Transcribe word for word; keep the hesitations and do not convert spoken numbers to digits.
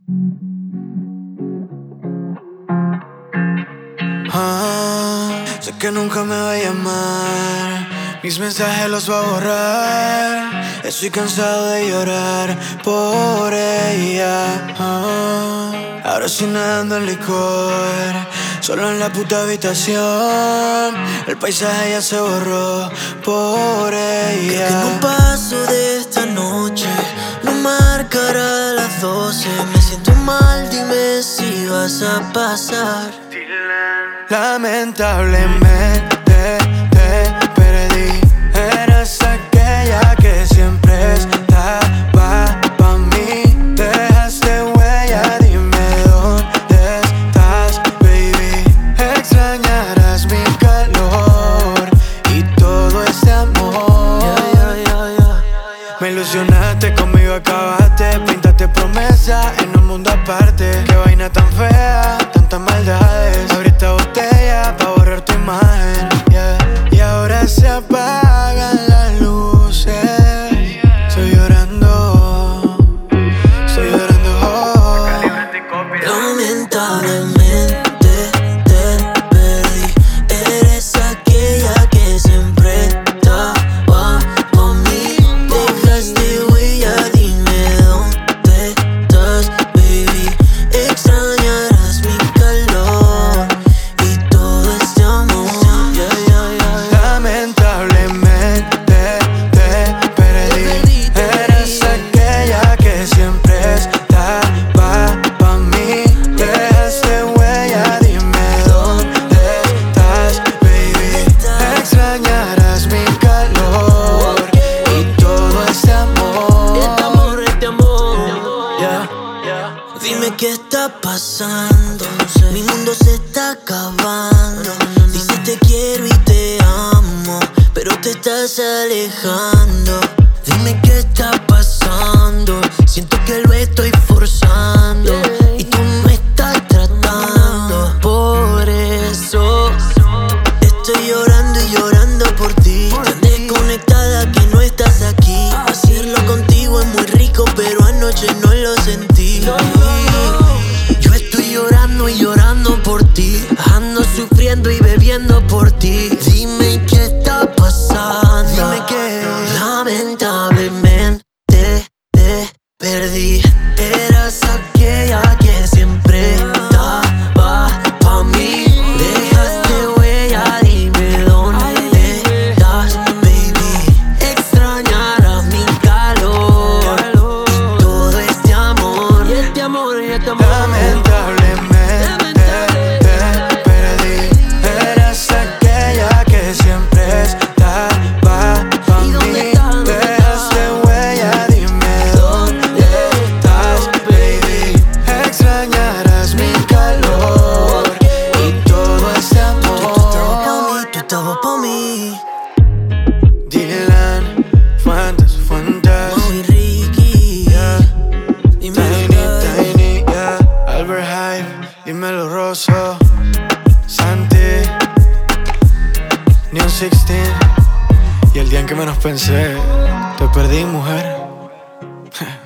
Ah, sé que nunca me va a llamar, mis mensajes los va a borrar. Estoy cansado de llorar por ella. Ah, ahora estoy nadando en licor, solo en la puta habitación. El paisaje ya se borró por ella. Creo que no paso de esta noche, no marcará las doce. Me siento mal, dime si vas a pasar. Lamentablemente te perdí. Eras aquella que siempre estaba pa' mí. Dejaste huella, dime dónde estás, baby. Extrañarás mi calor y todo este amor. Yeah, yeah, yeah, yeah. Me ilusionaste, conmigo acabaste. Pintaste promesa en un mundo aparte. Qué vaina tan fea, tantas maldades. Abrí esta botella pa' borrar tu imagen, yeah. Y ahora se apagan las luces. Estoy llorando, estoy llorando, oh. Lamentablemente te perdí. Eres aquella que siempre estaba por mí. Dejaste huella, dime dónde estás, baby. Extrañarás mi calor y todo este amor. Yeah, yeah, yeah, yeah. Lamentablemente te perdí. Eres aquella que siempre estaba pa' mí. Dejaste huella, dime dónde estás, baby. Extrañarás mi calor y todo este amor. Este amor, este amor. Yeah, yeah. Dime qué está pasando. Mi mundo se está acabando. Dices te quiero y te amo, pero te estás alejando. Dime qué está pasando. Siento que lo estoy forzando y tú no estás tratando. Por eso estoy llorando y llorando por ti. Tan desconectada que no estás aquí. Hacerlo contigo es muy rico, pero anoche no lo sentí. Yo estoy llorando y llorando por ti. Ando sufriendo y bebiendo por ti. Dime qué está pasando. Dime qué. Lamentablemente te perdí. Eras aquella que siempre estaba pa' mí. Dejaste huella, dime dónde estás, baby. Extrañarás mi calor y todo este amor. Y este amor, y este amor. Lamentablemente te perdí. Eras aquella que siempre estaba pa' mí. Dejaste huella, dime dónde estás, baby. Extrañarás mi calor y todo este amor. Tú estabas pa' mí. Dylan Fuentes, Fuentes, Mau y Ricky. yeah. Dime Tiny, verdad. Tiny, yeah. Albert Hype, dímelo Rosso, Santi, Neon dieciséis. Y el día en que menos pensé, te perdí, mujer.